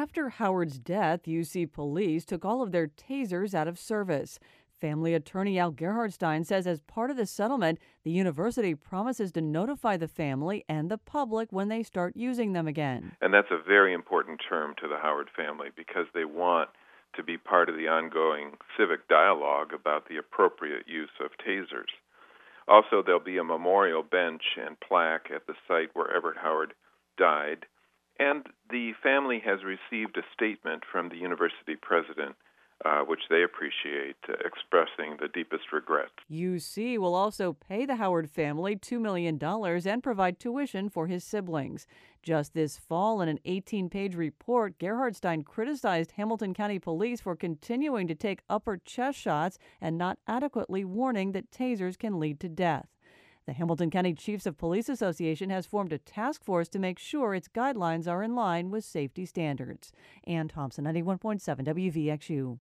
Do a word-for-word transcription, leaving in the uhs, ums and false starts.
After Howard's death, U C police took all of their tasers out of service. Family attorney Al Gerhardstein says as part of the settlement, the university promises to notify the family and the public when they start using them again. And that's a very important term to the Howard family because they want to be part of the ongoing civic dialogue about the appropriate use of tasers. Also, there'll be a memorial bench and plaque at the site where Everett Howard died. And the family has received a statement from the university president, uh, which they appreciate, uh, expressing the deepest regrets. U C will also pay the Howard family two million dollars and provide tuition for his siblings. Just this fall, in an eighteen-page report, Gerhardstein criticized Hamilton County Police for continuing to take upper chest shots and not adequately warning that tasers can lead to death. The Hamilton County Chiefs of Police Association has formed a task force to make sure its guidelines are in line with safety standards. Ann Thompson, ninety-one point seven W V X U.